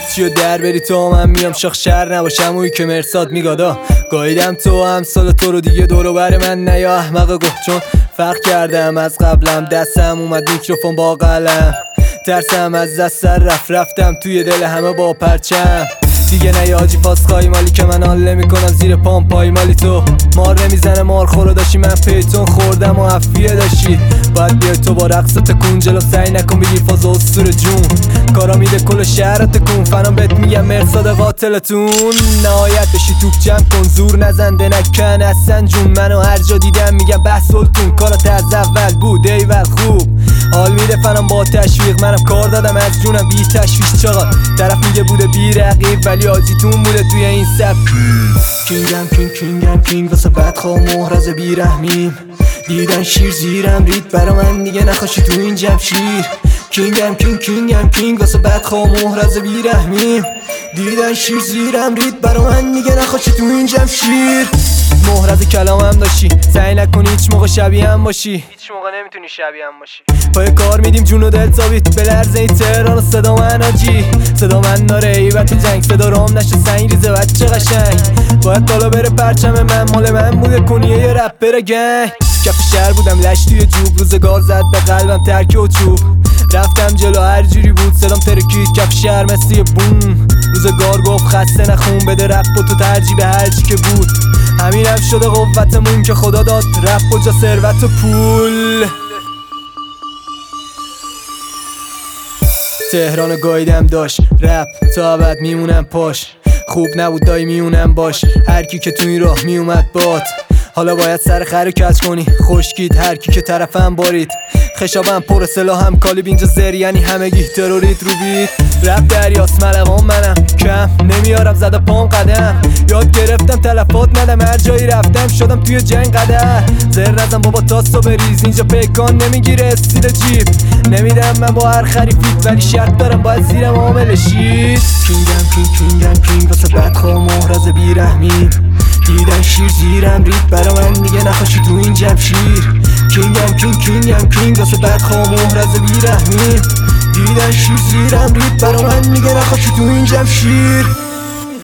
چیو در بری تو من میام شاخ شهر نباشم اوی که مرساد میگادا گاییدم تو همسال تو رو دیگه دورو بر من نیا احمق گفت چون فرق کردم از قبلم دستم اومد میکروفون با قلم ترسم از دست رفتم توی دل همه با پرچم دیگه نه حاجی پاسخای مالی که من حال نمیکنم زیر پام پای مالی تو مار نمیزنه مار خورو داشتی من پیتون خوردم و عفیه داشتی باید بیای تو با رقصت کن جلو سعی نکن بگی فاز اسطوره جون کارا میده کل شهرت کن فنام بهت میگم مرساد قاتلتون نهایت بشی توپ جمع کن زور نزنده نکن اصلا جون منو هر جا دیدم میگم بحثلتون کارات از اول بود ایول خوب حال میده فنام با تشویق منم کار دادم از جونم بی تشویش چقدر طرف میگه بوده بی رقیب ولی آجیتون بوده توی این سب کینگم واسه بدخواه محرز بیرحمیم دیدن شیر زیرم رید برا من دیگه نخواشی تو این جمشیر کینگم واسه بدخواه محرز بیرحمیم دیدن شیر زیرم رید برا من دیگه نخواشی تو این جمشیر محرز کلامم داشتی سعی نکنی هیچ موقع شبیه هم باشی هیچ موقع نمیتونی شبیه هم باشی پای کار میدیم جون و دل ثابت به لرزه این تهران و صدا من آجی صدا من داره ایبت جنگ صدا رام نشه سنگ ریزه بچه قشنگ باید بالا بره پرچم من مال من بوده کنیه یه رپر گنگ کف شهر بودم لش توی جوب روزگار زد به قلبم ترک و چوب رفتم جلو هر جوری بود صدام ترکید کف شهر مثل بوم روزگار گفت خسته نخون بده رپ و تو ترجیح به هرچی که بود همینم شده قوتمون که خدا داد رپ و جا ثروت و پول تهران گاییدم داشت رپ تا ابد میمونم پاش خوب نبود دایی میونم باش هر کی که تو این راه میومد باد حالا باید سر خر کج کنی خشکید هر کی که طرفم بارید خشابم پر سلاحم کالیب اینجا زر یعنی همگی ترورید رو بیت رپ دریاست ملوان منم کم نمیارم زده پام قدم یاد گرفتم تلفات ندم هر جایی رفتم شدم توی جنگ قدر زر نزن بابا تاستو بریز اینجا پیکان نمیگیره استیل جیب نمیدم من با هر خریفیت ولی شرط دارم باید زیرم عامل شید کینگ واسه بدخواه محرز بیرحمیم دیدن شیر زیرم رید برا من دیگه نخواشی تو این جمشیر کینگ واسه بدخواه محرز بیرحمیم دیدن شیر زیرم رید برا من دیگه نخواشی تو این جمشیر